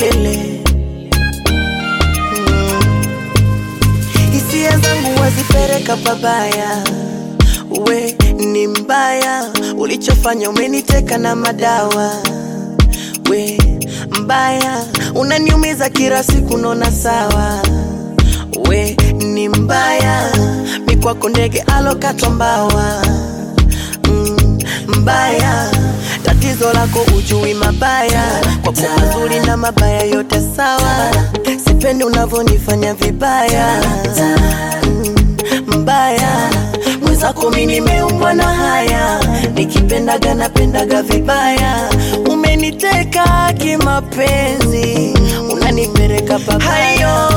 milele. Hisia zangu wazipeleka pabaya, we ni mbaya, ulichofanya umeniteka na madawa. We mbaya, unaniumiza kila siku nona sawa. We ni mbaya, mikwako ndege alokatwa mbawa. Mbaya, tatizo lako ujui mabaya, kwa kuwa mazuri na mabaya yote sawa. Sipendi unavonifanya vibaya. Mbaya, mwenzako mimi nimeumbwa na haya, nikipendaga napendaga vibaya. Umeniteka kimapenzi, unanipeleka pabaya.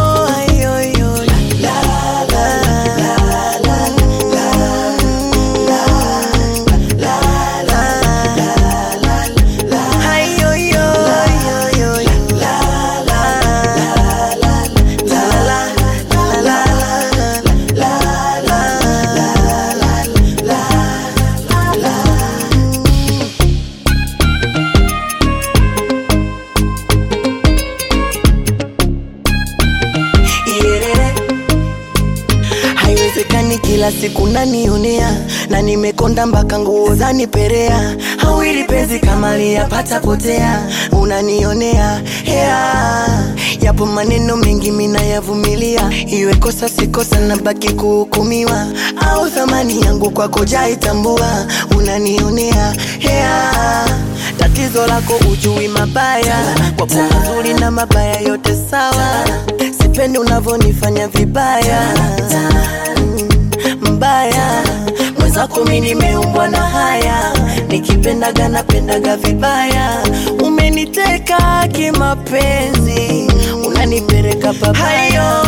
Haiwezekani kila siku nanionea, na nimekonda mpaka nguo zaniperea. Hawili penzi kama liyapata potea, unanionea yapo maneno mengi mina yavumilia. Iwe kosa sikosa na baki kuhukumiwa, au thamani yangu kwako jaitambua. Unanionea tatizo lako ujui mabaya, kwa kuwa mazuri na mabaya yote sawa. Sipendi unavonifanya vibaya. Mbaya, mwenzako mimi nimeumbwa na haya, nikipendaga napendaga vibaya. Umeniteka kimapenzi, unanipeleka pabaya.